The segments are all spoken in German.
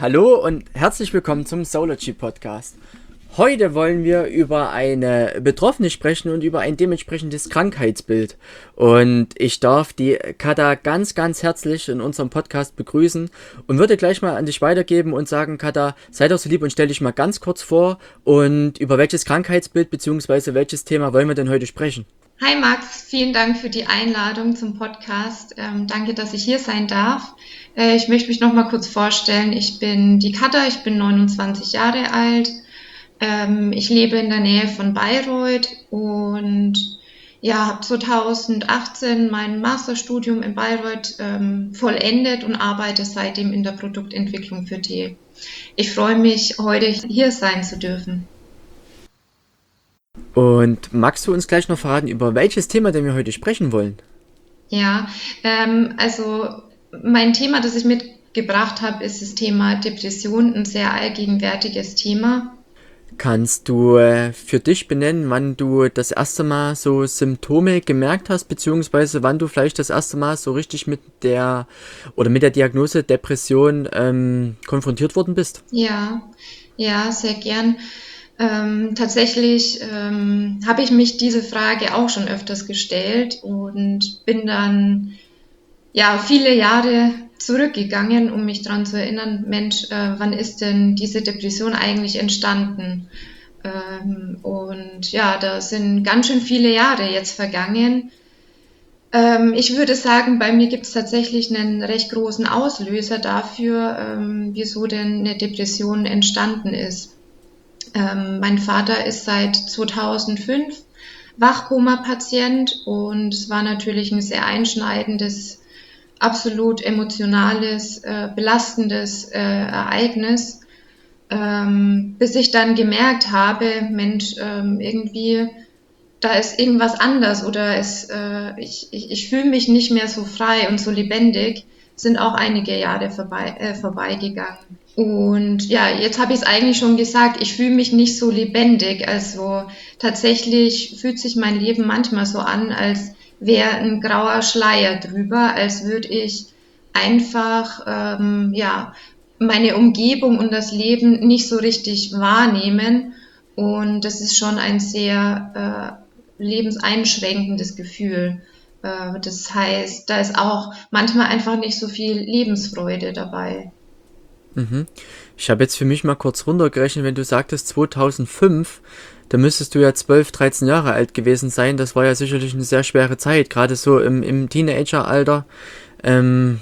Hallo und herzlich willkommen zum Solargy Podcast. Heute wollen wir über eine Betroffene sprechen und über ein dementsprechendes Krankheitsbild. Und ich darf die Katha ganz, ganz herzlich in unserem Podcast begrüßen und würde gleich mal an dich weitergeben und sagen, Katha, sei doch so lieb und stell dich mal ganz kurz vor und über welches Krankheitsbild bzw. welches Thema wollen wir denn heute sprechen? Hi Max, vielen Dank für die Einladung zum Podcast. Danke, dass ich hier sein darf. Ich möchte mich noch mal kurz vorstellen. Ich bin die Katha, ich bin 29 Jahre alt. Ich lebe in der Nähe von Bayreuth und ja, habe 2018 mein Masterstudium in Bayreuth vollendet und arbeite seitdem in der Produktentwicklung für Tee. Ich freue mich, heute hier sein zu dürfen. Und magst du uns gleich noch verraten, über welches Thema denn wir heute sprechen wollen? Ja, also mein Thema, das ich mitgebracht habe, ist das Thema Depression, ein sehr allgegenwärtiges Thema. Kannst du für dich benennen, wann du das erste Mal so Symptome gemerkt hast, beziehungsweise wann du vielleicht das erste Mal so richtig mit der Diagnose Depression konfrontiert worden bist? Ja, ja, sehr gern. Tatsächlich habe ich mich diese Frage auch schon öfters gestellt und bin dann ja viele Jahre zurückgegangen, um mich daran zu erinnern, Mensch, wann ist denn diese Depression eigentlich entstanden? Und ja, da sind ganz schön viele Jahre jetzt vergangen. Ich würde sagen, bei mir gibt es tatsächlich einen recht großen Auslöser dafür, wieso denn eine Depression entstanden ist. Mein Vater ist seit 2005 Wachkoma-Patient und es war natürlich ein sehr einschneidendes, absolut emotionales, belastendes Ereignis, bis ich dann gemerkt habe, Mensch, irgendwie, da ist irgendwas anders oder ich fühle mich nicht mehr so frei und so lebendig, sind auch einige Jahre vorbeigegangen. Und ja, jetzt habe ich es eigentlich schon gesagt, ich fühle mich nicht so lebendig. Also tatsächlich fühlt sich mein Leben manchmal so an, als wäre ein grauer Schleier drüber, als würde ich einfach ja, meine Umgebung und das Leben nicht so richtig wahrnehmen. Und das ist schon ein sehr lebenseinschränkendes Gefühl. Das heißt, da ist auch manchmal einfach nicht so viel Lebensfreude dabei. Mhm. Ich habe jetzt für mich mal kurz runtergerechnet, wenn du sagtest 2005, da müsstest du ja 12, 13 Jahre alt gewesen sein. Das war ja sicherlich eine sehr schwere Zeit, gerade so im Teenageralter. Ähm,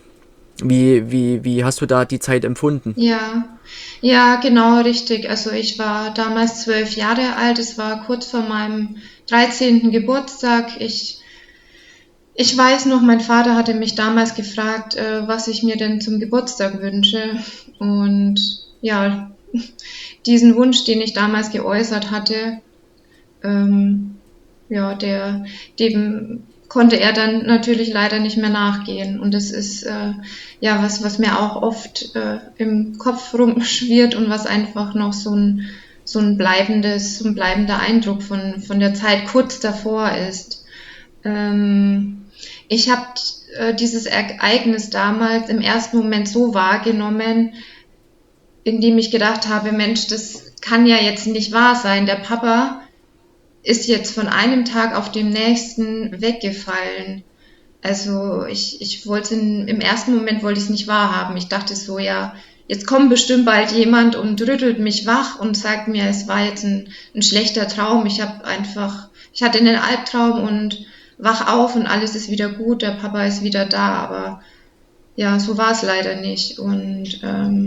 wie hast du da die Zeit empfunden? Ja, ja, genau, richtig. Also ich war damals 12 Jahre alt. Es war kurz vor meinem 13. Geburtstag. Ich weiß noch, mein Vater hatte mich damals gefragt, was ich mir denn zum Geburtstag wünsche. Und ja, diesen Wunsch, den ich damals geäußert hatte, ähm, ja, dem konnte er dann natürlich leider nicht mehr nachgehen. Und das ist ja was mir auch oft im Kopf rumschwirrt und was einfach noch so ein so ein bleibender Eindruck von der Zeit kurz davor ist. Ich habe dieses Ereignis damals im ersten Moment so wahrgenommen, indem ich gedacht habe, Mensch, das kann ja jetzt nicht wahr sein. Der Papa ist jetzt von einem Tag auf den nächsten weggefallen. Also ich wollte im ersten Moment wollte ich es nicht wahrhaben. Ich dachte so, ja, jetzt kommt bestimmt bald jemand und rüttelt mich wach und sagt mir, es war jetzt ein schlechter Traum. Ich hatte einen Albtraum und wach auf und alles ist wieder gut, der Papa ist wieder da, aber ja, so war es leider nicht. Und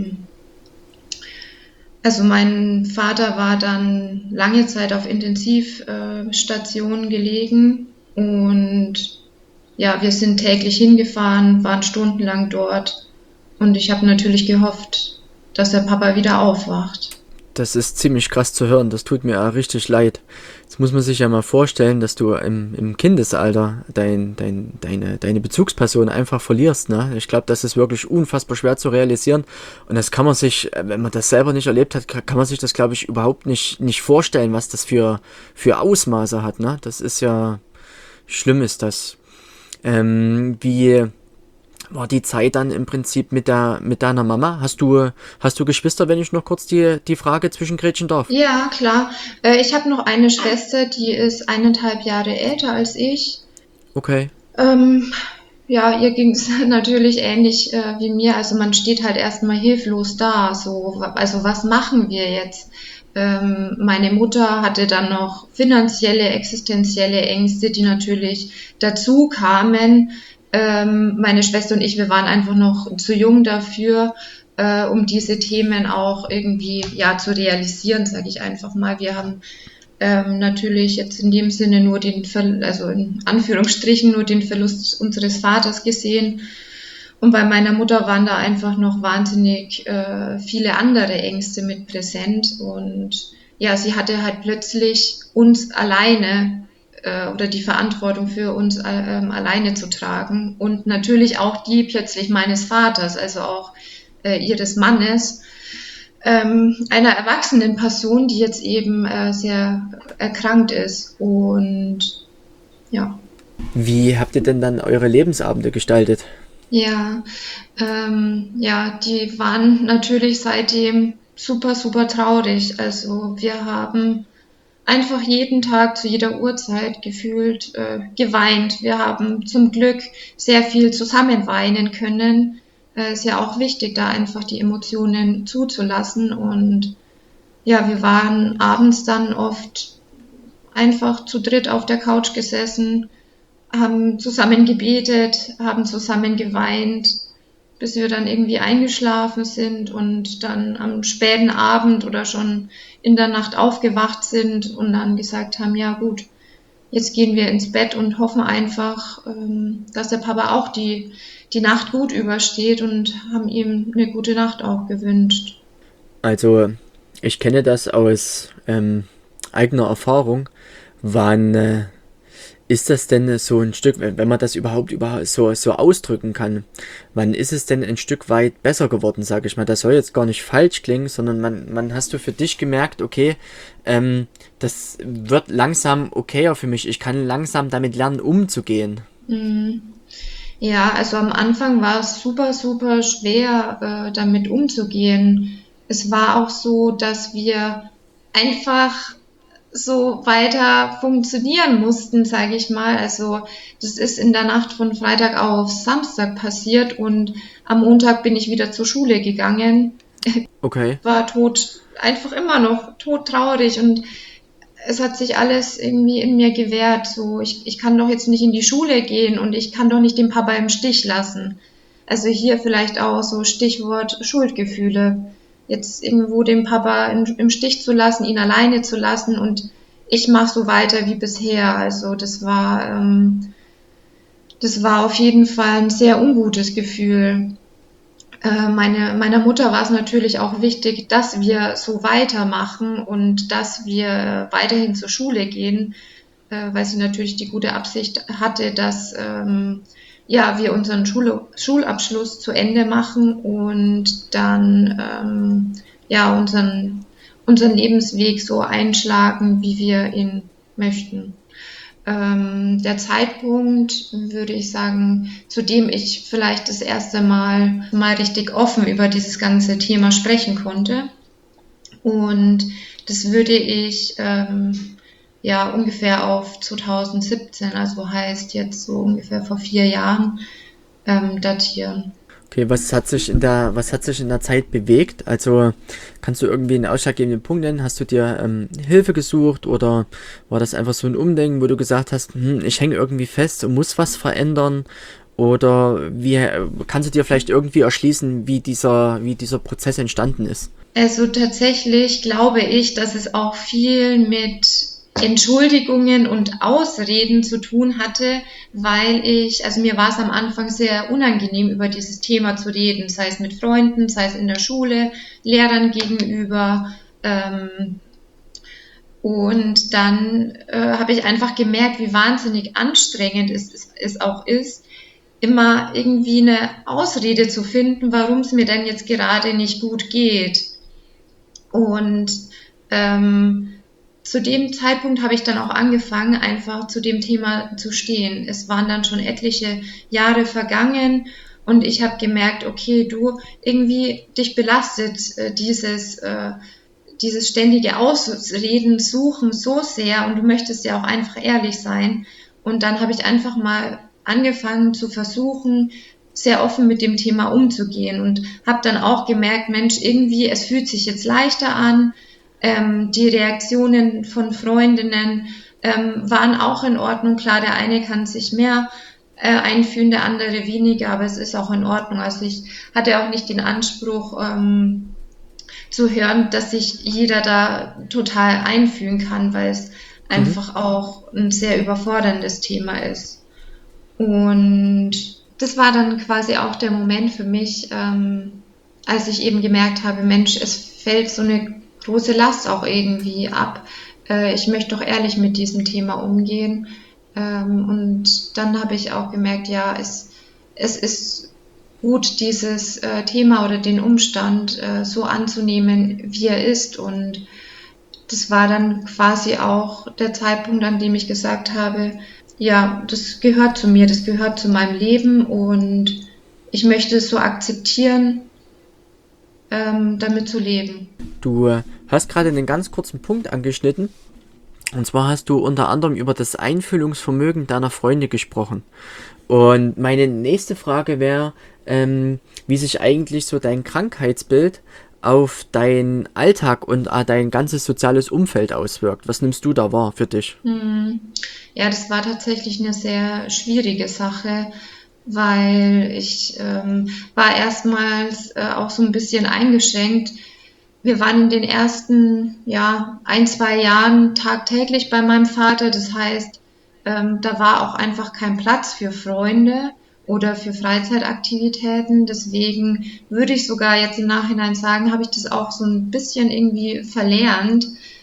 also mein Vater war dann lange Zeit auf Intensivstation gelegen und ja, wir sind täglich hingefahren, waren stundenlang dort und ich habe natürlich gehofft, dass der Papa wieder aufwacht. Das ist ziemlich krass zu hören, das tut mir richtig leid. Jetzt muss man sich ja mal vorstellen, dass du im Kindesalter deine Bezugsperson einfach verlierst. Ne? Ich glaube, das ist wirklich unfassbar schwer zu realisieren. Und das kann man sich, wenn man das selber nicht erlebt hat, kann man sich das, glaube ich, überhaupt nicht vorstellen, was das für Ausmaße hat. Ne? Das ist ja, schlimm ist das. Wie war die Zeit dann im Prinzip mit deiner Mama? Hast du Geschwister, wenn ich noch kurz die Frage zwischengrätschen darf? Ja, klar. Ich habe noch eine Schwester, die ist 1,5 Jahre älter als ich. Okay. Ähm, ja, ihr ging es natürlich ähnlich wie mir. Also man steht halt erstmal hilflos da. So, also was machen wir jetzt? Meine Mutter hatte dann noch finanzielle, existenzielle Ängste, die natürlich dazu kamen. Meine Schwester und ich, wir waren einfach noch zu jung dafür, um diese Themen auch irgendwie ja zu realisieren, sage ich einfach mal. Wir haben natürlich jetzt in dem Sinne nur also in Anführungsstrichen nur den Verlust unseres Vaters gesehen. Und bei meiner Mutter waren da einfach noch wahnsinnig viele andere Ängste mit präsent. Und ja, sie hatte halt plötzlich uns alleine oder die Verantwortung für uns alleine zu tragen. Und natürlich auch die plötzlich meines Vaters, also auch ihres Mannes, einer erwachsenen Person, die jetzt eben sehr erkrankt ist. Und ja. Wie habt ihr denn dann eure Lebensabende gestaltet? Ja, ja, die waren natürlich seitdem super, super traurig. Also wir haben einfach jeden Tag zu jeder Uhrzeit gefühlt geweint. Wir haben zum Glück sehr viel zusammen weinen können. Ist ja auch wichtig, da einfach die Emotionen zuzulassen. Und ja, wir waren abends dann oft einfach zu dritt auf der Couch gesessen, haben zusammen gebetet, haben zusammen geweint, bis wir dann irgendwie eingeschlafen sind und dann am späten Abend oder schon in der Nacht aufgewacht sind und dann gesagt haben, ja gut, jetzt gehen wir ins Bett und hoffen einfach, dass der Papa auch die Nacht gut übersteht und haben ihm eine gute Nacht auch gewünscht. Also, ich kenne das aus eigener Erfahrung. Wann ist das denn so ein Stück, wenn man das überhaupt so ausdrücken kann, wann ist es denn ein Stück weit besser geworden, sage ich mal? Das soll jetzt gar nicht falsch klingen, sondern man hast du für dich gemerkt, okay, das wird langsam okayer für mich. Ich kann langsam damit lernen, umzugehen. Mhm. Ja, also am Anfang war es super, super schwer, damit umzugehen. Es war auch so, dass wir einfach so weiter funktionieren mussten, sage ich mal. Also das ist in der Nacht von Freitag auf Samstag passiert und am Montag bin ich wieder zur Schule gegangen, Okay. war einfach immer noch todtraurig und es hat sich alles irgendwie in mir gewehrt. So, ich kann doch jetzt nicht in die Schule gehen und ich kann doch nicht den Papa im Stich lassen. Also hier vielleicht auch so Stichwort Schuldgefühle. Jetzt irgendwo den Papa im Stich zu lassen, ihn alleine zu lassen und ich mache so weiter wie bisher. Also das war auf jeden Fall ein sehr ungutes Gefühl. Meiner Mutter war es natürlich auch wichtig, dass wir so weitermachen und dass wir weiterhin zur Schule gehen, weil sie natürlich die gute Absicht hatte, dass ja, wir unseren Schulabschluss zu Ende machen und dann ja, unseren Lebensweg so einschlagen, wie wir ihn möchten. Der Zeitpunkt, würde ich sagen, zu dem ich vielleicht das erste Mal richtig offen über dieses ganze Thema sprechen konnte. Und das würde ich ja ungefähr auf 2017, also heißt jetzt so ungefähr vor 4 Jahren, datieren. Okay, was hat sich in der Zeit bewegt? Also kannst du irgendwie einen ausschlaggebenden Punkt nennen? Hast du dir Hilfe gesucht oder war das einfach so ein Umdenken, wo du gesagt hast, ich hänge irgendwie fest und muss was verändern? Oder wie kannst du dir vielleicht irgendwie erschließen, wie dieser Prozess entstanden ist? Also tatsächlich glaube ich, dass es auch viel mit Entschuldigungen und Ausreden zu tun hatte, also mir war es am Anfang sehr unangenehm, über dieses Thema zu reden, sei es mit Freunden, sei es in der Schule, Lehrern gegenüber. Und dann habe ich einfach gemerkt, wie wahnsinnig anstrengend es auch ist, immer irgendwie eine Ausrede zu finden, warum es mir denn jetzt gerade nicht gut geht. Und zu dem Zeitpunkt habe ich dann auch angefangen, einfach zu dem Thema zu stehen. Es waren dann schon etliche Jahre vergangen Und ich habe gemerkt, okay, du, irgendwie dich belastet dieses ständige Ausreden suchen so sehr und du möchtest ja auch einfach ehrlich sein. Und dann habe ich einfach mal angefangen zu versuchen, sehr offen mit dem Thema umzugehen und habe dann auch gemerkt, Mensch, irgendwie, es fühlt sich jetzt leichter an. Die Reaktionen von Freundinnen waren auch in Ordnung. Klar, der eine kann sich mehr einfühlen, der andere weniger, aber es ist auch in Ordnung. Also ich hatte auch nicht den Anspruch, zu hören, dass sich jeder da total einfühlen kann, weil es Mhm. einfach auch ein sehr überforderndes Thema ist. Und das war dann quasi auch der Moment für mich, als ich eben gemerkt habe, Mensch, es fällt so eine große Last auch irgendwie ab. Ich möchte doch ehrlich mit diesem Thema umgehen. Und dann habe ich auch gemerkt, ja, es ist gut, dieses Thema oder den Umstand so anzunehmen, wie er ist. Und das war dann quasi auch der Zeitpunkt, an dem ich gesagt habe, ja, das gehört zu mir, das gehört zu meinem Leben und ich möchte es so akzeptieren, damit zu leben. Du hast gerade einen ganz kurzen Punkt angeschnitten. Und zwar hast du unter anderem über das Einfühlungsvermögen deiner Freunde gesprochen. Und meine nächste Frage wäre, wie sich eigentlich so dein Krankheitsbild auf deinen Alltag und dein ganzes soziales Umfeld auswirkt. Was nimmst du da wahr für dich? Hm. Ja, das war tatsächlich eine sehr schwierige Sache, weil ich war erstmals auch so ein bisschen eingeschränkt. Wir waren in den ersten, ja, 1, 2 Jahren tagtäglich bei meinem Vater. Das heißt, da war auch einfach kein Platz für Freunde oder für Freizeitaktivitäten. Deswegen würde ich sogar jetzt im Nachhinein sagen, habe ich das auch so ein bisschen irgendwie verlernt,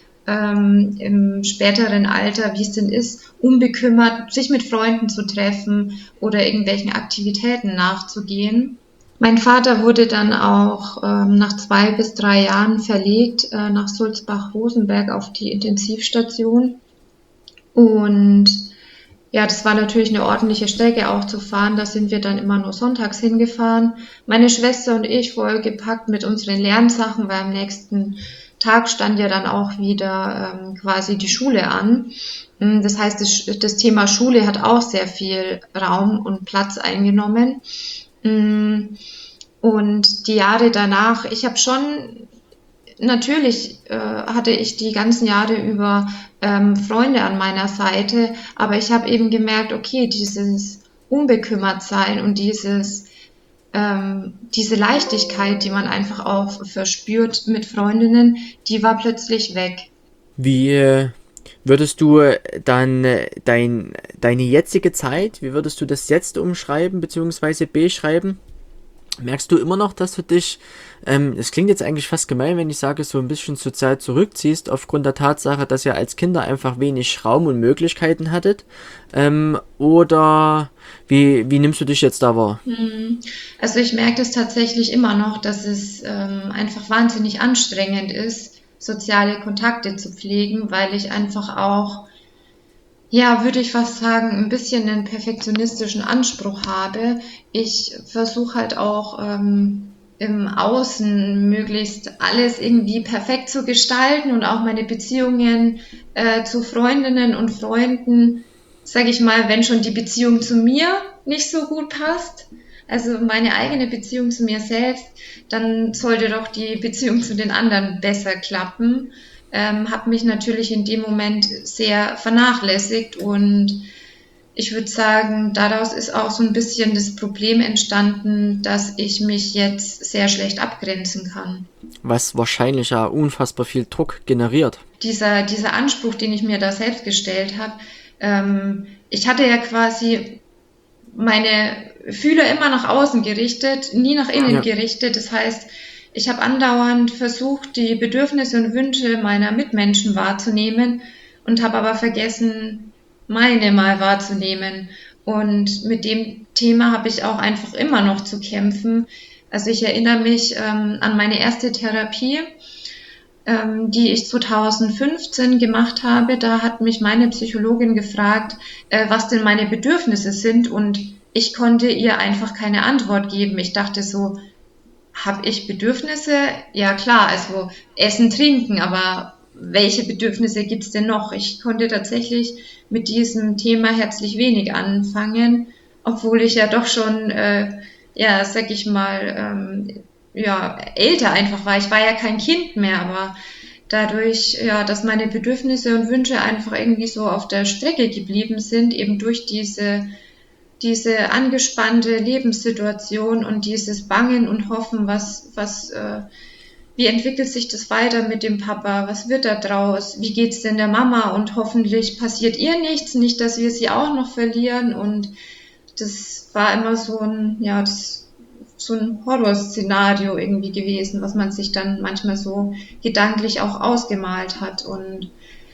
im späteren Alter, wie es denn ist, unbekümmert sich mit Freunden zu treffen oder irgendwelchen Aktivitäten nachzugehen. Mein Vater wurde dann auch nach 2 bis 3 Jahren verlegt nach Sulzbach-Rosenberg auf die Intensivstation. Und ja, das war natürlich eine ordentliche Strecke auch zu fahren. Da sind wir dann immer nur sonntags hingefahren. Meine Schwester und ich vollgepackt mit unseren Lernsachen, weil am nächsten Tag stand ja dann auch wieder quasi die Schule an. Das heißt, das Thema Schule hat auch sehr viel Raum und Platz eingenommen. Und die Jahre danach, ich habe schon, natürlich hatte ich die ganzen Jahre über Freunde an meiner Seite, aber ich habe eben gemerkt, okay, dieses Unbekümmertsein und diese Leichtigkeit, die man einfach auch verspürt mit Freundinnen, die war plötzlich weg. Wie würdest du dann deine jetzige Zeit, wie würdest du das jetzt umschreiben bzw. beschreiben? Merkst du immer noch, dass du dich, es klingt jetzt eigentlich fast gemein, wenn ich sage, so ein bisschen sozial zurückziehst, aufgrund der Tatsache, dass ihr als Kinder einfach wenig Raum und Möglichkeiten hattet? Oder wie nimmst du dich jetzt da wahr? Also ich merke das tatsächlich immer noch, dass es einfach wahnsinnig anstrengend ist, soziale Kontakte zu pflegen, weil ich einfach auch, ja, würde ich fast sagen, ein bisschen einen perfektionistischen Anspruch habe. Ich versuche halt auch im Außen möglichst alles irgendwie perfekt zu gestalten und auch meine Beziehungen zu Freundinnen und Freunden, sage ich mal, wenn schon die Beziehung zu mir nicht so gut passt, also meine eigene Beziehung zu mir selbst, dann sollte doch die Beziehung zu den anderen besser klappen. Habe mich natürlich in dem Moment sehr vernachlässigt und ich würde sagen, daraus ist auch so ein bisschen das Problem entstanden, dass ich mich jetzt sehr schlecht abgrenzen kann. Was wahrscheinlich ja unfassbar viel Druck generiert. Dieser Anspruch, den ich mir da selbst gestellt habe, ich hatte ja quasi meine Fühler immer nach außen gerichtet, nie nach innen Ja. gerichtet. Das heißt, ich habe andauernd versucht, die Bedürfnisse und Wünsche meiner Mitmenschen wahrzunehmen und habe aber vergessen, meine mal wahrzunehmen. Und mit dem Thema habe ich auch einfach immer noch zu kämpfen. Also ich erinnere mich an meine erste Therapie, die ich 2015 gemacht habe. Da hat mich meine Psychologin gefragt, was denn meine Bedürfnisse sind. Und ich konnte ihr einfach keine Antwort geben. Ich dachte so, habe ich Bedürfnisse? Ja klar, also Essen, Trinken, aber welche Bedürfnisse gibt's denn noch? Ich konnte tatsächlich mit diesem Thema herzlich wenig anfangen, obwohl ich ja doch schon, ja, sag ich mal, ja, älter einfach war. Ich war ja kein Kind mehr, aber dadurch, ja, dass meine Bedürfnisse und Wünsche einfach irgendwie so auf der Strecke geblieben sind, eben durch diese angespannte Lebenssituation und dieses Bangen und Hoffen, wie entwickelt sich das weiter mit dem Papa? Was wird da draus? Wie geht's denn der Mama? Und hoffentlich passiert ihr nichts, nicht, dass wir sie auch noch verlieren. Und das war immer so ein Horrorszenario irgendwie gewesen, was man sich dann manchmal so gedanklich auch ausgemalt hat. Und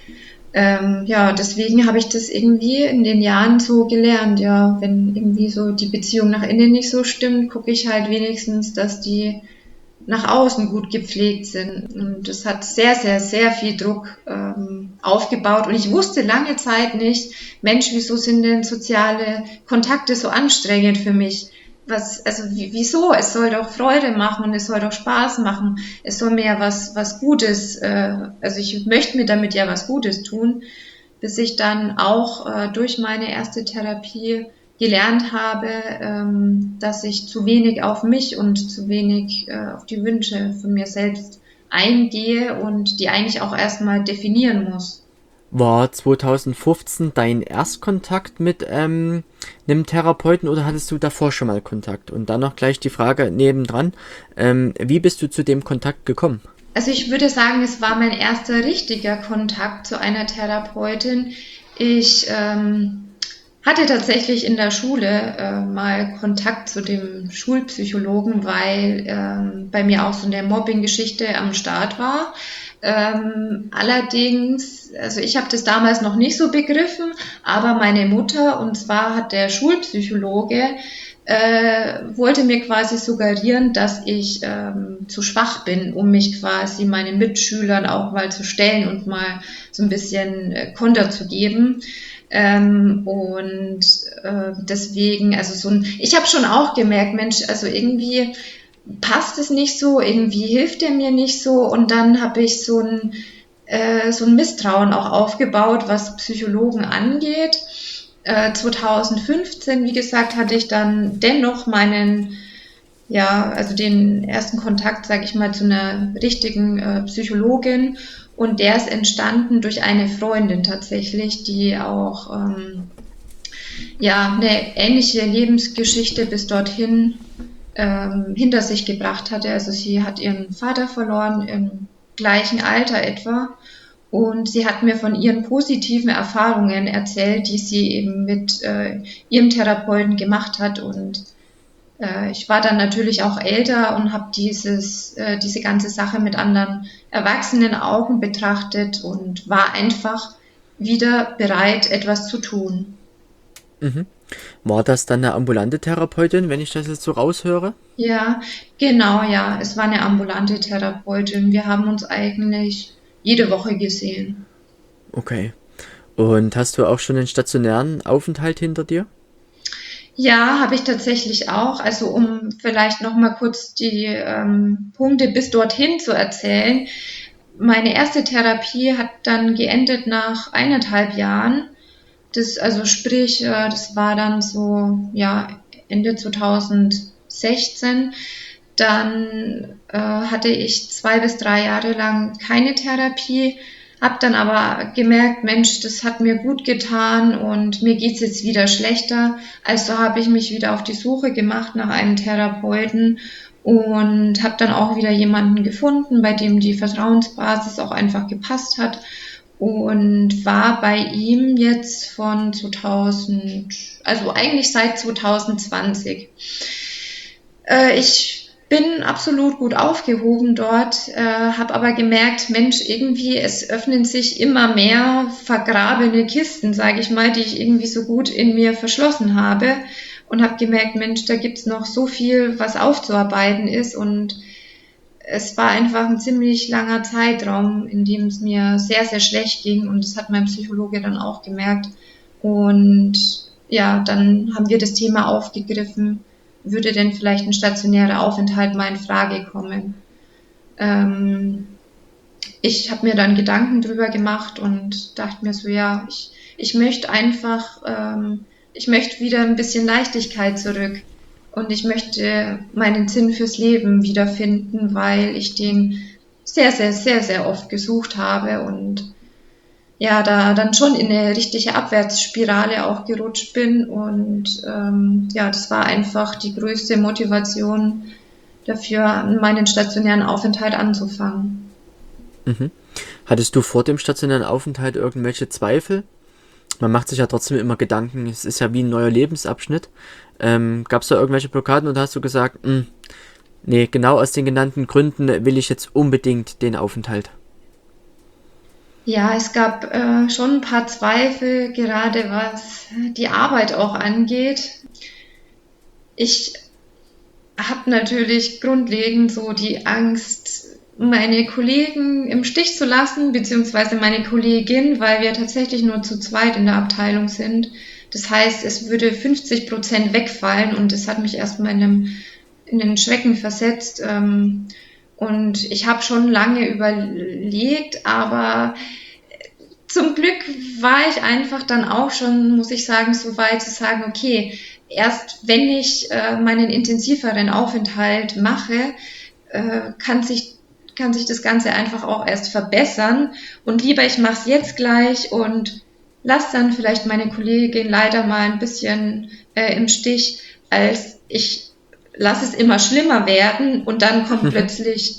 ja, deswegen habe ich das irgendwie in den Jahren so gelernt. Ja, wenn irgendwie so die Beziehung nach innen nicht so stimmt, gucke ich halt wenigstens, dass die nach außen gut gepflegt sind. Und das hat sehr, sehr, sehr viel Druck aufgebaut. Und ich wusste lange Zeit nicht, Mensch, wieso sind denn soziale Kontakte so anstrengend für mich? Wieso? Es soll doch Freude machen und es soll doch Spaß machen. Es soll mir was Gutes, also ich möchte mir damit ja was Gutes tun, bis ich dann auch durch meine erste Therapie gelernt habe, dass ich zu wenig auf mich und zu wenig auf die Wünsche von mir selbst eingehe und die eigentlich auch erstmal definieren muss. War 2015 dein Erstkontakt mit einem Therapeuten oder hattest du davor schon mal Kontakt? Und dann noch gleich die Frage nebendran, wie bist du zu dem Kontakt gekommen? Also ich würde sagen, es war mein erster richtiger Kontakt zu einer Therapeutin. Ich hatte tatsächlich in der Schule mal Kontakt zu dem Schulpsychologen, weil bei mir auch so eine Mobbing-Geschichte am Start war. Allerdings, also ich habe das damals noch nicht so begriffen, aber meine Mutter, und zwar hat der Schulpsychologe, wollte mir quasi suggerieren, dass ich zu schwach bin, um mich quasi meinen Mitschülern auch mal zu stellen und mal so ein bisschen Konter zu geben. Deswegen, also ich habe schon auch gemerkt, Mensch, also irgendwie passt es nicht so, irgendwie hilft er mir nicht so und dann habe ich so ein Misstrauen auch aufgebaut, was Psychologen angeht. 2015, wie gesagt, hatte ich dann dennoch also den ersten Kontakt, sage ich mal, zu einer richtigen Psychologin und der ist entstanden durch eine Freundin tatsächlich, die auch eine ähnliche Lebensgeschichte bis dorthin hinter sich gebracht hatte. Also sie hat ihren Vater verloren im gleichen Alter etwa und sie hat mir von ihren positiven Erfahrungen erzählt, die sie eben mit ihrem Therapeuten gemacht hat und ich war dann natürlich auch älter und habe diese ganze Sache mit anderen erwachsenen Augen betrachtet und war einfach wieder bereit, etwas zu tun. Mhm. War das dann eine ambulante Therapeutin, wenn ich das jetzt so raushöre? Ja, genau, ja. Es war eine ambulante Therapeutin. Wir haben uns eigentlich jede Woche gesehen. Okay. Und hast du auch schon einen stationären Aufenthalt hinter dir? Ja, habe ich tatsächlich auch. Also um vielleicht noch mal kurz die Punkte bis dorthin zu erzählen. Meine erste Therapie hat dann geendet nach 1,5 Jahren. Also sprich, das war dann so, ja, Ende 2016. Dann hatte ich 2 bis 3 Jahre lang keine Therapie, habe dann aber gemerkt, Mensch, das hat mir gut getan und mir geht's jetzt wieder schlechter. Also habe ich mich wieder auf die Suche gemacht nach einem Therapeuten und habe dann auch wieder jemanden gefunden, bei dem die Vertrauensbasis auch einfach gepasst hat und war bei ihm jetzt von 2000, also eigentlich seit 2020. Ich bin absolut gut aufgehoben dort, habe aber gemerkt, Mensch, irgendwie es öffnen sich immer mehr vergrabene Kisten, sage ich mal, die ich irgendwie so gut in mir verschlossen habe und habe gemerkt, Mensch, da gibt's noch so viel, was aufzuarbeiten ist und es war einfach ein ziemlich langer Zeitraum, in dem es mir sehr, sehr schlecht ging und das hat mein Psychologe dann auch gemerkt und ja, dann haben wir das Thema aufgegriffen, würde denn vielleicht ein stationärer Aufenthalt mal in Frage kommen. Ähm, Ich habe mir dann Gedanken drüber gemacht und dachte mir so, ja, ich möchte einfach, ich möchte wieder ein bisschen Leichtigkeit zurück und ich möchte meinen Sinn fürs Leben wiederfinden, weil ich den sehr, sehr, sehr, sehr oft gesucht habe und ja, da dann schon in eine richtige Abwärtsspirale auch gerutscht bin und ja, das war einfach die größte Motivation dafür, meinen stationären Aufenthalt anzufangen. Mhm. Hattest du vor dem stationären Aufenthalt irgendwelche Zweifel? Man macht sich ja trotzdem immer Gedanken, es ist ja wie ein neuer Lebensabschnitt. Gab es da irgendwelche Blockaden oder hast du gesagt, nee, genau aus den genannten Gründen will ich jetzt unbedingt den Aufenthalt? Ja, es gab schon ein paar Zweifel, gerade was die Arbeit auch angeht. Ich habe natürlich grundlegend so die Angst, meine Kollegen im Stich zu lassen, beziehungsweise meine Kollegin, weil wir tatsächlich nur zu zweit in der Abteilung sind. Das heißt, es würde 50% wegfallen und das hat mich erstmal in den Schrecken versetzt. Und ich habe schon lange überlegt, aber zum Glück war ich einfach dann auch schon, muss ich sagen, so weit zu sagen, okay, erst wenn ich meinen intensiveren Aufenthalt mache, kann sich das Ganze einfach auch erst verbessern. Und lieber ich mache es jetzt gleich und lasse dann vielleicht meine Kollegin leider mal ein bisschen im Stich, als ich lasse es immer schlimmer werden und dann kommt plötzlich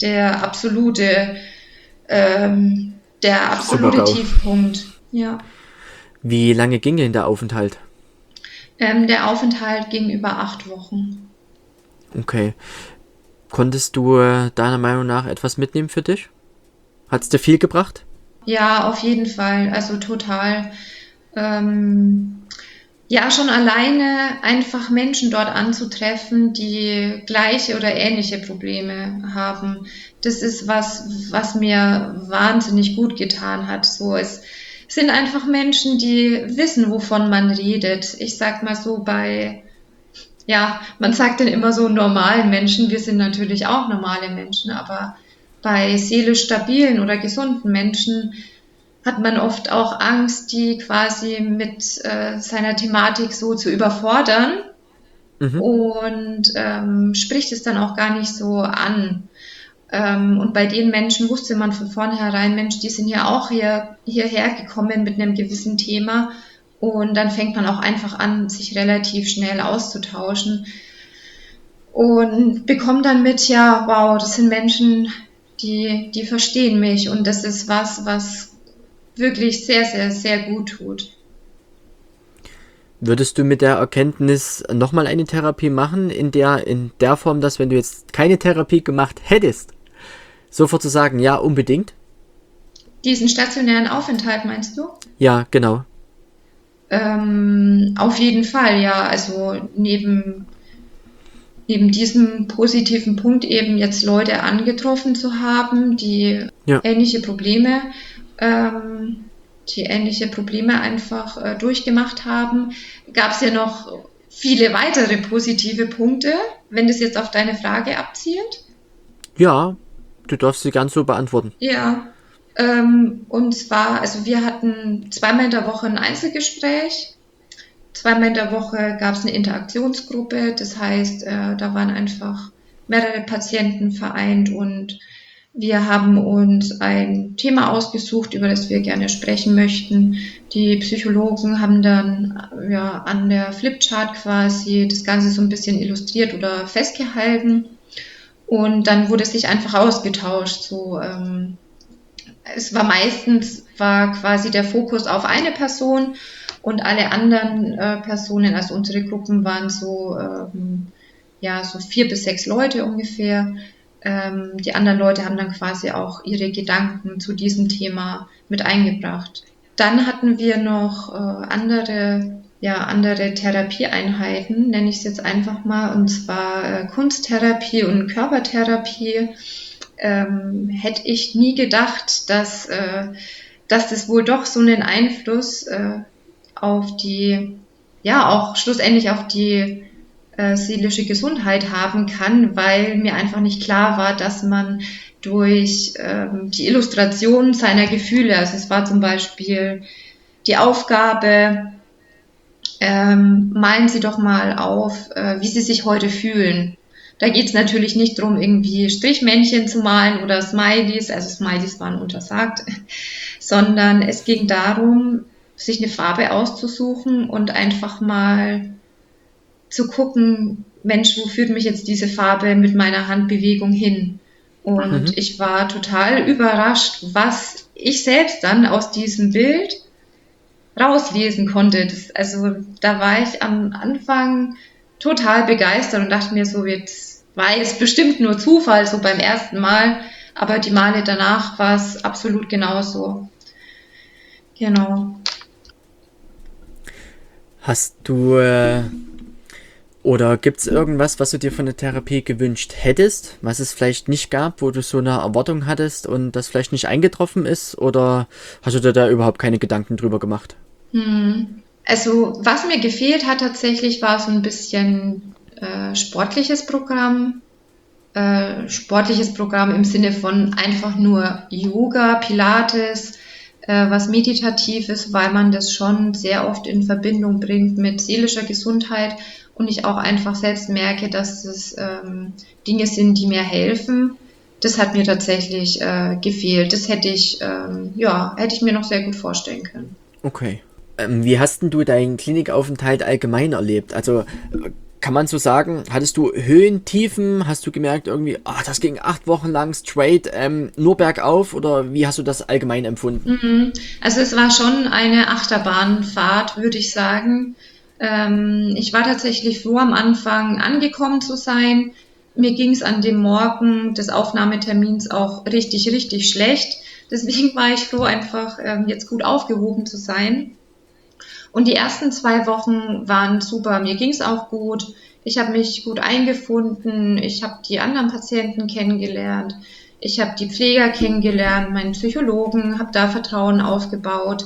ähm, der absolute Super-GAU. Tiefpunkt. Ja. Wie lange ging denn der Aufenthalt? Der Aufenthalt ging über 8 Wochen. Okay. Konntest du deiner Meinung nach etwas mitnehmen für dich? Hat's dir viel gebracht? Ja, auf jeden Fall. Also total. Ähm, ja, schon alleine einfach Menschen dort anzutreffen, die gleiche oder ähnliche Probleme haben. Das ist was mir wahnsinnig gut getan hat. So, es sind einfach Menschen, die wissen, wovon man redet. Ich sag mal so ja, man sagt dann immer so normalen Menschen, wir sind natürlich auch normale Menschen, aber bei seelisch stabilen oder gesunden Menschen hat man oft auch Angst, die quasi mit seiner Thematik so zu überfordern Mhm. und spricht es dann auch gar nicht so an. Und bei den Menschen wusste man von vornherein, Mensch, die sind ja auch hierher gekommen mit einem gewissen Thema. Und dann fängt man auch einfach an, sich relativ schnell auszutauschen und bekommt dann mit, ja, wow, das sind Menschen, die verstehen mich. Und das ist was wirklich sehr, sehr, sehr gut tut. Würdest du mit der Erkenntnis nochmal eine Therapie machen, in der Form, dass wenn du jetzt keine Therapie gemacht hättest, sofort zu sagen, ja, unbedingt? Diesen stationären Aufenthalt meinst du? Ja, genau. Auf jeden Fall, ja. Also neben diesem positiven Punkt eben jetzt Leute angetroffen zu haben, Ja. ähnliche Probleme, ähm, die ähnliche Probleme einfach durchgemacht haben, gab es ja noch viele weitere positive Punkte, wenn das jetzt auf deine Frage abzielt. Ja, du darfst sie ganz so beantworten. Ja, und zwar, also wir hatten zweimal in der Woche ein Einzelgespräch. Zweimal in der Woche gab es eine Interaktionsgruppe, das heißt, da waren einfach mehrere Patienten vereint und wir haben uns ein Thema ausgesucht, über das wir gerne sprechen möchten. Die Psychologen haben dann ja an der Flipchart quasi das Ganze so ein bisschen illustriert oder festgehalten und dann wurde sich einfach ausgetauscht. So, war quasi der Fokus auf eine Person und alle anderen Personen, also unsere Gruppen waren so, ja, so 4 bis 6 Leute ungefähr. Die anderen Leute haben dann quasi auch ihre Gedanken zu diesem Thema mit eingebracht. Dann hatten wir noch andere Therapieeinheiten, nenne ich es jetzt einfach mal, und zwar Kunsttherapie und Körpertherapie. Hätte ich nie gedacht, dass das wohl doch so einen Einfluss auf die ja auch schlussendlich auch die seelische Gesundheit haben kann, weil mir einfach nicht klar war, dass man durch die Illustration seiner Gefühle, also es war zum Beispiel die Aufgabe, malen Sie doch mal auf, wie Sie sich heute fühlen. Da geht es natürlich nicht darum, irgendwie Strichmännchen zu malen oder Smileys, also Smileys waren untersagt, sondern es ging darum, sich eine Farbe auszusuchen und einfach mal zu gucken, Mensch, wo führt mich jetzt diese Farbe mit meiner Handbewegung hin? Und ich war total überrascht, was ich selbst dann aus diesem Bild rauslesen konnte. Also da war ich am Anfang total begeistert und dachte mir so, jetzt war es bestimmt nur Zufall, so beim ersten Mal, aber die Male danach war es absolut genauso. Genau. Hast du oder gibt es irgendwas, was du dir von der Therapie gewünscht hättest, was es vielleicht nicht gab, wo du so eine Erwartung hattest und das vielleicht nicht eingetroffen ist? Oder hast du dir da überhaupt keine Gedanken drüber gemacht? Also was mir gefehlt hat tatsächlich, war so ein bisschen sportliches Programm. Sportliches Programm im Sinne von einfach nur Yoga, Pilates, was Meditatives, weil man das schon sehr oft in Verbindung bringt mit seelischer Gesundheit und ich auch einfach selbst merke, dass es Dinge sind, die mir helfen. Das hat mir tatsächlich gefehlt. Das hätte ich mir noch sehr gut vorstellen können. Okay. Wie hast denn du deinen Klinikaufenthalt allgemein erlebt? Also kann man so sagen, hattest du Höhen, Tiefen? Hast du gemerkt irgendwie, das ging 8 Wochen lang straight nur bergauf? Oder wie hast du das allgemein empfunden? Also es war schon eine Achterbahnfahrt, würde ich sagen. Ich war tatsächlich froh, am Anfang angekommen zu sein. Mir ging es an dem Morgen des Aufnahmetermins auch richtig, richtig schlecht. Deswegen war ich froh, einfach jetzt gut aufgehoben zu sein. Und die ersten 2 Wochen waren super. Mir ging es auch gut. Ich habe mich gut eingefunden. Ich habe die anderen Patienten kennengelernt. Ich habe die Pfleger kennengelernt, meinen Psychologen, habe da Vertrauen aufgebaut.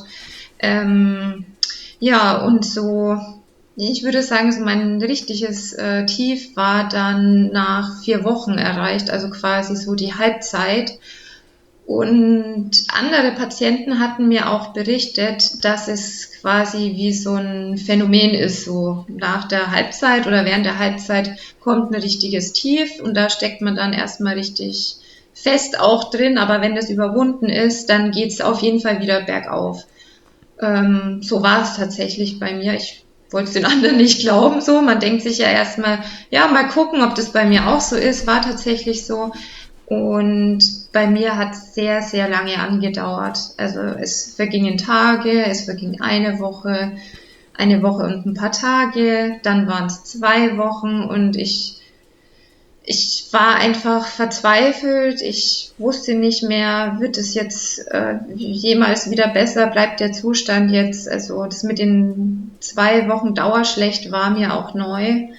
Und so, ich würde sagen, so mein richtiges Tief war dann nach 4 Wochen erreicht, also quasi so die Halbzeit. Und andere Patienten hatten mir auch berichtet, dass es quasi wie so ein Phänomen ist, so nach der Halbzeit oder während der Halbzeit kommt ein richtiges Tief und da steckt man dann erstmal richtig fest auch drin, aber wenn das überwunden ist, dann geht's auf jeden Fall wieder bergauf. So war es tatsächlich bei mir. Ich wollte es den anderen nicht glauben, so. Man denkt sich ja erstmal, ja, mal gucken, ob das bei mir auch so ist. War tatsächlich so. Und bei mir hat es sehr, sehr lange angedauert. Also es vergingen Tage, es verging eine Woche und ein paar Tage, dann waren es 2 Wochen und ich war einfach verzweifelt. Ich wusste nicht mehr, wird es jetzt jemals wieder besser, bleibt der Zustand jetzt, also das mit den 2 Wochen Dauerschlecht war mir auch neu.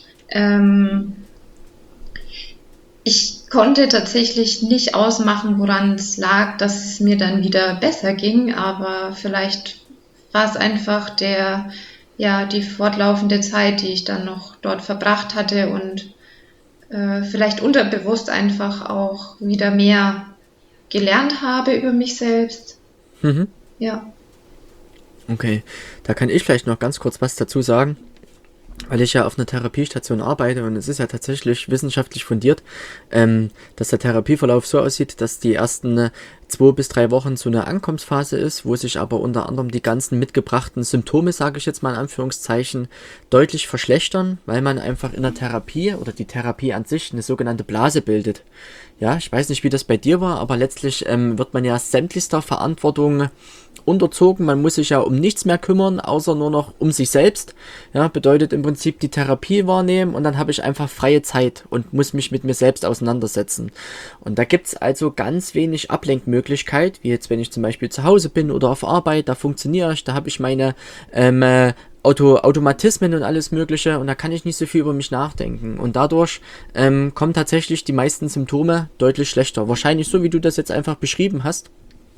Ich konnte tatsächlich nicht ausmachen, woran es lag, dass es mir dann wieder besser ging, aber vielleicht war es einfach die fortlaufende Zeit, die ich dann noch dort verbracht hatte und vielleicht unterbewusst einfach auch wieder mehr gelernt habe über mich selbst. Ja. Okay, da kann ich vielleicht noch ganz kurz was dazu sagen, weil ich ja auf einer Therapiestation arbeite und es ist ja tatsächlich wissenschaftlich fundiert, dass der Therapieverlauf so aussieht, dass die ersten 2 bis 3 Wochen so eine Ankommensphase ist, wo sich aber unter anderem die ganzen mitgebrachten Symptome, sage ich jetzt mal in Anführungszeichen, deutlich verschlechtern, weil man einfach in der Therapie oder die Therapie an sich eine sogenannte Blase bildet. Ja, ich weiß nicht, wie das bei dir war, aber letztlich wird man ja sämtlichster Verantwortung unterzogen. Man muss sich ja um nichts mehr kümmern, außer nur noch um sich selbst. Ja, bedeutet im Prinzip die Therapie wahrnehmen und dann habe ich einfach freie Zeit und muss mich mit mir selbst auseinandersetzen. Und da gibt's also ganz wenig Ablenkmöglichkeit, wie jetzt, wenn ich zum Beispiel zu Hause bin oder auf Arbeit, da funktioniere ich, da habe ich meine Automatismen und alles Mögliche und da kann ich nicht so viel über mich nachdenken. Und dadurch kommen tatsächlich die meisten Symptome deutlich schlechter. Wahrscheinlich so, wie du das jetzt einfach beschrieben hast.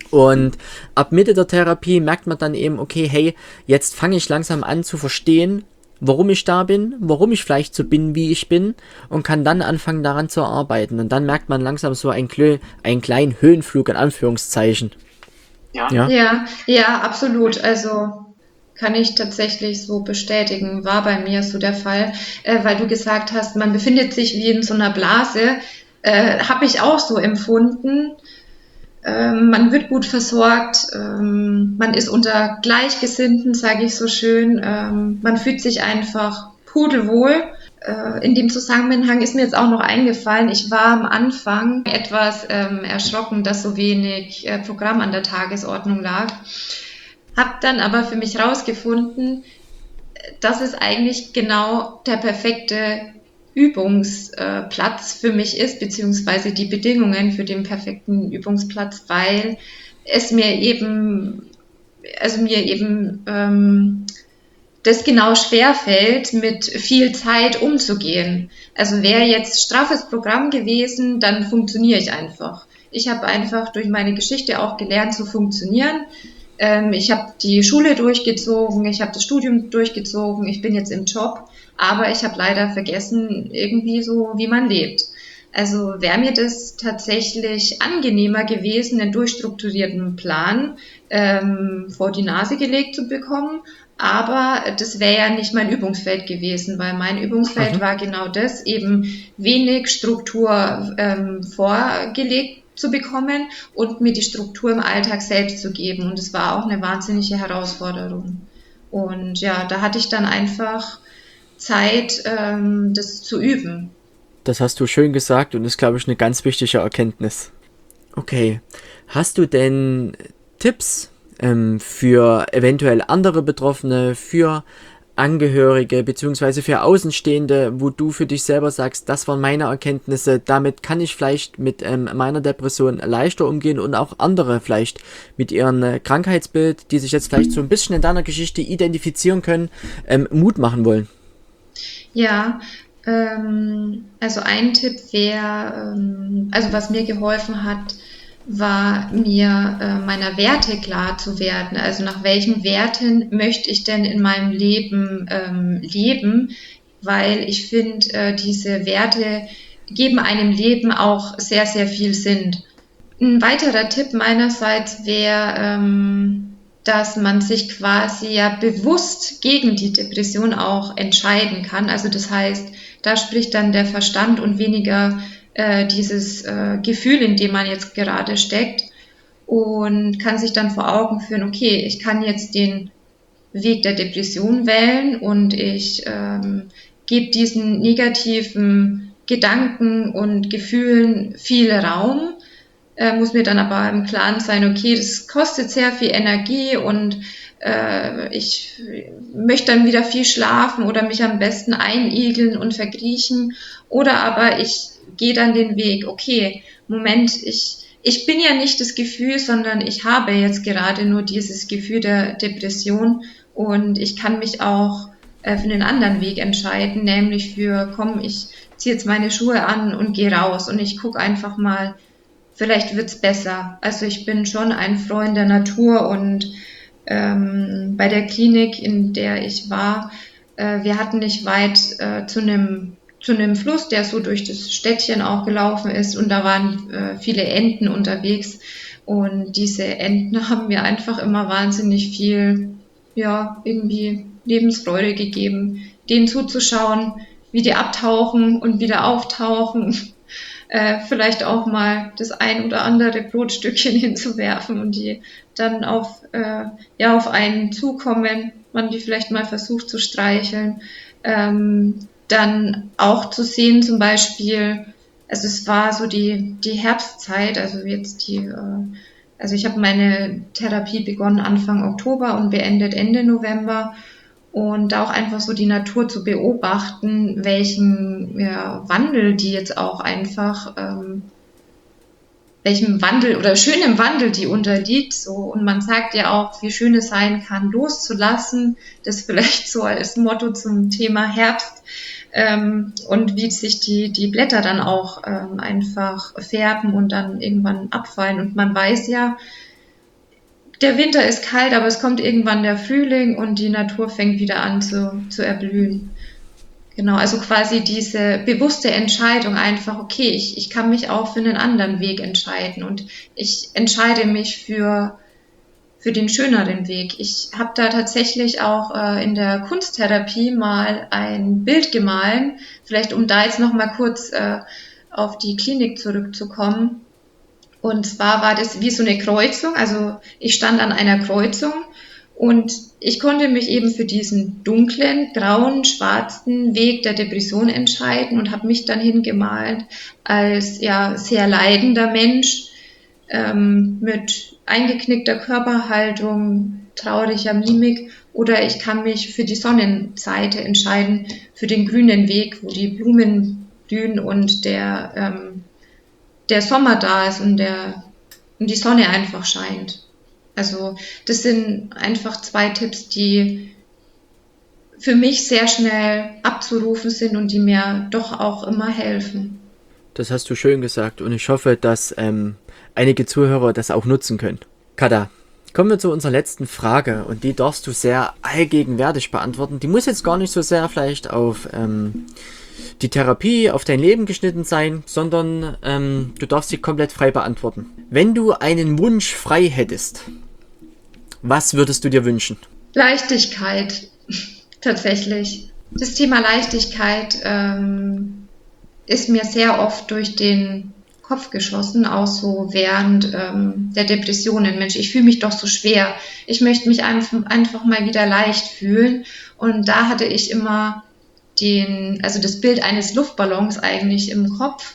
Und ab Mitte der Therapie merkt man dann eben, okay, hey, jetzt fange ich langsam an zu verstehen, warum ich da bin, warum ich vielleicht so bin, wie ich bin, und kann dann anfangen, daran zu arbeiten. Und dann merkt man langsam so einen kleinen Höhenflug in Anführungszeichen. Ja. Ja, absolut. Also kann ich tatsächlich so bestätigen, war bei mir so der Fall, weil du gesagt hast, man befindet sich wie in so einer Blase, habe ich auch so empfunden. Man wird gut versorgt, man ist unter Gleichgesinnten, sage ich so schön, man fühlt sich einfach pudelwohl. In dem Zusammenhang ist mir jetzt auch noch eingefallen, ich war am Anfang etwas erschrocken, dass so wenig Programm an der Tagesordnung lag. Habe dann aber für mich rausgefunden, dass es eigentlich genau der perfekte Übungsplatz für mich ist, beziehungsweise die Bedingungen für den perfekten Übungsplatz, weil es mir eben das genau schwerfällt, mit viel Zeit umzugehen. Also wäre jetzt straffes Programm gewesen, dann funktioniere ich einfach. Ich habe einfach durch meine Geschichte auch gelernt zu funktionieren. Ich habe die Schule durchgezogen, ich habe das Studium durchgezogen, ich bin jetzt im Job, aber ich habe leider vergessen, irgendwie so, wie man lebt. Also wäre mir das tatsächlich angenehmer gewesen, einen durchstrukturierten Plan vor die Nase gelegt zu bekommen, aber das wäre ja nicht mein Übungsfeld gewesen, weil mein Übungsfeld war genau das, eben wenig Struktur vorgelegt zu bekommen und mir die Struktur im Alltag selbst zu geben. Und es war auch eine wahnsinnige Herausforderung. Und ja, da hatte ich dann einfach Zeit, das zu üben. Das hast du schön gesagt und ist, glaube ich, eine ganz wichtige Erkenntnis. Okay, hast du denn Tipps für eventuell andere Betroffene, für Angehörige beziehungsweise für Außenstehende, wo du für dich selber sagst, das waren meine Erkenntnisse, damit kann ich vielleicht mit meiner Depression leichter umgehen und auch andere vielleicht mit ihrem Krankheitsbild, die sich jetzt vielleicht so ein bisschen in deiner Geschichte identifizieren können, Mut machen wollen? Ja, also ein Tipp wäre, also was mir geholfen hat, war mir meiner Werte klar zu werden. Also nach welchen Werten möchte ich denn in meinem Leben leben? Weil ich finde, diese Werte geben einem Leben auch sehr, sehr viel Sinn. Ein weiterer Tipp meinerseits wäre, dass man sich quasi ja bewusst gegen die Depression auch entscheiden kann. Also das heißt, da spricht dann der Verstand und weniger dieses Gefühl, in dem man jetzt gerade steckt, und kann sich dann vor Augen führen, okay, ich kann jetzt den Weg der Depression wählen und ich gebe diesen negativen Gedanken und Gefühlen viel Raum, muss mir dann aber im Klaren sein, okay, das kostet sehr viel Energie und ich möchte dann wieder viel schlafen oder mich am besten einigeln und verkriechen, oder aber ich gehe dann den Weg, okay, Moment, ich bin ja nicht das Gefühl, sondern ich habe jetzt gerade nur dieses Gefühl der Depression und ich kann mich auch für einen anderen Weg entscheiden, nämlich für, komm, ich ziehe jetzt meine Schuhe an und gehe raus und ich gucke einfach mal, vielleicht wird's besser. Also ich bin schon ein Freund der Natur und bei der Klinik, in der ich war, wir hatten nicht weit zu einem Fluss, der so durch das Städtchen auch gelaufen ist, und da waren viele Enten unterwegs und diese Enten haben mir einfach immer wahnsinnig viel, ja, irgendwie Lebensfreude gegeben, denen zuzuschauen, wie die abtauchen und wieder auftauchen. Vielleicht auch mal das ein oder andere Brotstückchen hinzuwerfen und die dann auf einen zukommen, man die vielleicht mal versucht zu streicheln. Dann auch zu sehen zum Beispiel, also es war so die Herbstzeit, also also ich habe meine Therapie begonnen Anfang Oktober und beendet Ende November, und auch einfach so die Natur zu beobachten, welchen Wandel die jetzt auch einfach, welchem Wandel oder schönem Wandel die unterliegt. So. Und man sagt ja auch, wie schön es sein kann, loszulassen. Das vielleicht so als Motto zum Thema Herbst. Und wie sich die Blätter dann auch einfach färben und dann irgendwann abfallen. Und man weiß ja, der Winter ist kalt, aber es kommt irgendwann der Frühling und die Natur fängt wieder an zu erblühen. Genau, also quasi diese bewusste Entscheidung einfach, okay, ich kann mich auch für einen anderen Weg entscheiden und ich entscheide mich für den schöneren Weg. Ich habe da tatsächlich auch in der Kunsttherapie mal ein Bild gemahlen, vielleicht um da jetzt nochmal kurz auf die Klinik zurückzukommen. Und zwar war das wie so eine Kreuzung, also ich stand an einer Kreuzung und ich konnte mich eben für diesen dunklen, grauen, schwarzen Weg der Depression entscheiden und habe mich dann hingemalt als ja sehr leidender Mensch mit eingeknickter Körperhaltung, trauriger Mimik, oder ich kann mich für die Sonnenseite entscheiden, für den grünen Weg, wo die Blumen blühen und der Sommer da ist und die Sonne einfach scheint. Also das sind einfach 2 Tipps, die für mich sehr schnell abzurufen sind und die mir doch auch immer helfen. Das hast du schön gesagt und ich hoffe, dass einige Zuhörer das auch nutzen können. Kada, kommen wir zu unserer letzten Frage und die darfst du sehr allgegenwärtig beantworten. Die muss jetzt gar nicht so sehr vielleicht auf die Therapie, auf dein Leben geschnitten sein, sondern du darfst sie komplett frei beantworten. Wenn du einen Wunsch frei hättest, was würdest du dir wünschen? Leichtigkeit, tatsächlich. Das Thema Leichtigkeit ist mir sehr oft durch den Kopf geschossen, auch so während der Depressionen. Mensch, ich fühle mich doch so schwer. Ich möchte mich einfach mal wieder leicht fühlen. Und da hatte ich immer das Bild eines Luftballons eigentlich im Kopf.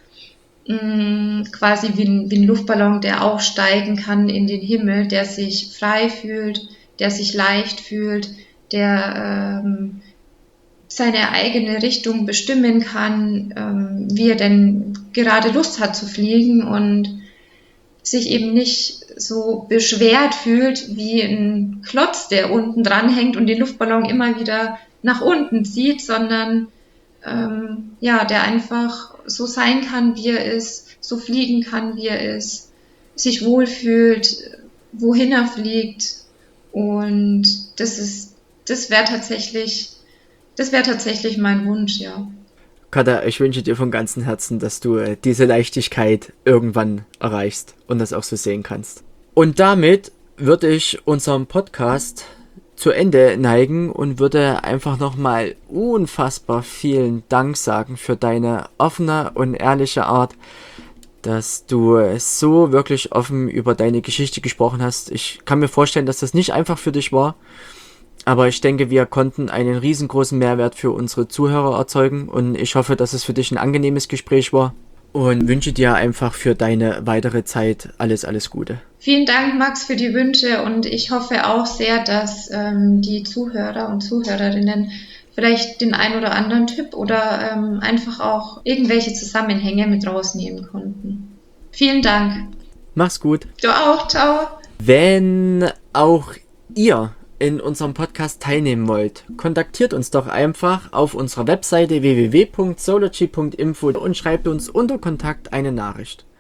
Quasi wie ein Luftballon, der aufsteigen kann in den Himmel, der sich frei fühlt, der sich leicht fühlt, der seine eigene Richtung bestimmen kann, wie er denn gerade Lust hat zu fliegen und sich eben nicht so beschwert fühlt wie ein Klotz, der unten dran hängt und den Luftballon immer wieder nach unten zieht, sondern der einfach so sein kann, wie er ist, so fliegen kann, wie er ist, sich wohlfühlt, wohin er fliegt. Und das wäre tatsächlich mein Wunsch, ja. Kada, ich wünsche dir von ganzem Herzen, dass du diese Leichtigkeit irgendwann erreichst und das auch so sehen kannst. Und damit würde ich unseren Podcast zu Ende neigen und würde einfach nochmal unfassbar vielen Dank sagen für deine offene und ehrliche Art, dass du so wirklich offen über deine Geschichte gesprochen hast. Ich kann mir vorstellen, dass das nicht einfach für dich war, aber ich denke, wir konnten einen riesengroßen Mehrwert für unsere Zuhörer erzeugen und ich hoffe, dass es für dich ein angenehmes Gespräch war und wünsche dir einfach für deine weitere Zeit alles, alles Gute. Vielen Dank, Max, für die Wünsche und ich hoffe auch sehr, dass die Zuhörer und Zuhörerinnen vielleicht den ein oder anderen Tipp oder einfach auch irgendwelche Zusammenhänge mit rausnehmen konnten. Vielen Dank. Mach's gut. Du auch. Ciao. Wenn auch ihr in unserem Podcast teilnehmen wollt, kontaktiert uns doch einfach auf unserer Webseite www.solarchi.info und schreibt uns unter Kontakt eine Nachricht.